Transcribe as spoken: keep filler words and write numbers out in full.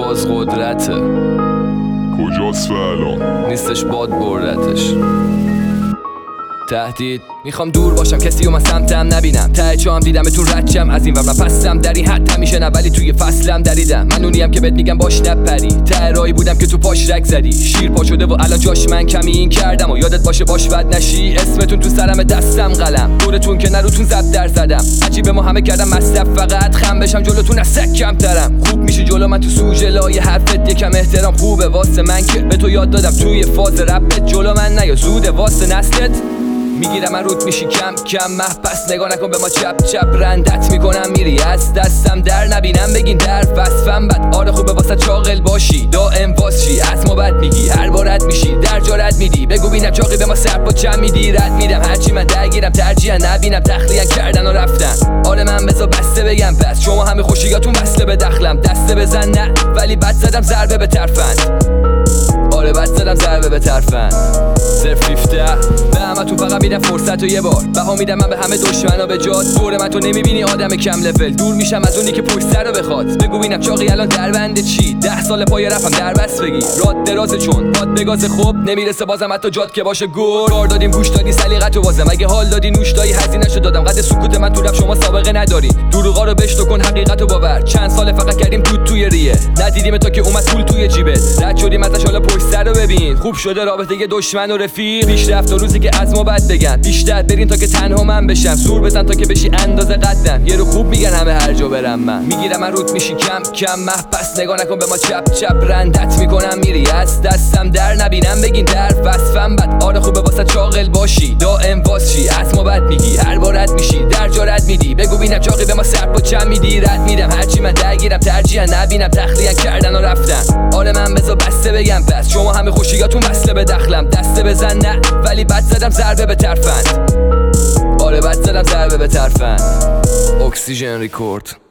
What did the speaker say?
باز قدرته، کجاست الان؟ نیستش باد بردتش. تهدید میخوام دور باشم کسی رو من سمتم نبینم، ته چام دیدمتون رچم از این ور من پستم در این حد همیشه نه، ولی توی فصلم دریدم. من اونیم که بهت میگم باش نپری، ته راهی بودم که تو پاش رگ زدی، شیر پا شده و الان جاش من کمی این کردم و یادت باشه باش بد نشی. اسمتون تو سرم دستم قلم، دورتون که نروتون زب در زدم، عجیبه ما همه کردم مصرف فقط خم بشم جلوتون از سگ کمترم. خوب میشه جلو من تو سوژه لای حرفت یکم احترام خوبه واسه من که به تو یاد دادم توی فاز رپت جلو من نیا زوده واسه نسلت. میگیرم من روت میشی کم کم محبس، نگاه نکن به ما چپ چپ رندت میکنم میری از دستم در نبینم بگین در وصفم بد. آره خوبه واسه چاقل باشی دائم واسشی، از ما بد میگی هر بارت میشی در جارت میدی، بگو بینم چاقی به ما سر با چم میدی رد میدم هرچی من درگیرم ترجیحاً نبینم تخلیه کردن و رفتن. آره من بذار بسته بگم پس شما همه خوشیاتون وصله به دخلم، دسته بزن نه ولی بد زدم ضربه به ترفند. آره بد زدم ضربه به ترفند. صرف هفده به همه تو فقط میدم فرصت و یه بار بها میدم من به همه دشمنا به جات. دور من تو نمیبینی آدم کم لول، دور میشم از اونی که پشت سر رو بخواد. بگو بینم چاقی الان در بنده چی، ده سال پای رفتم در بس بگی راد درازه چون باد بگاز خوب نمیرسه بازم حتی جات که باشه گور. کار دادیم گوش دادی سلیقتو بازم، اگه حال دادی نوش دایی هزینه‌شو دادم. قد سکوت من تو رپ شما سابقه نداری، دروغا رو بشتو کن حقیقتو باور. چند سال فقط کردیم تو توی ریه، ندیدیم تا که اومد پول توی جیبت. رد شدیم ازش حالا پشت سر رو ببین، خوب شده رابطه دشمن و رفیق. پیش رفت و روزی که از ما بد بگن بیشتر برین تا که تنها من بشم، سور بزن تا که بشی اندازه قدم. یه رو خوب میگن همه هر جا برم من میگیرم من روت میشی کم کم محبس، نگاه نکن به ما چپ چپ رندت میکنم میری از دستم در نبینم بگین در وصفم بد. آره خوبه واسه چاقل باشی دائم واسشی، از ما بد میگی هر بارت میشی در جارت میدی، بگو بینم چاقی به ما سر با چم میدی رد میدم هرچی من درگیرم ترجیحاً نبینم تخلیه کردن و رفتن. آره من بذار بسته بگم پس شما همه خوشیاتون وصله به دخلم، دسته بزن نه ولی بد زدم ضربه به ترفند. آره بد زدم ضربه به ترفند. اکسیژن ریکورد.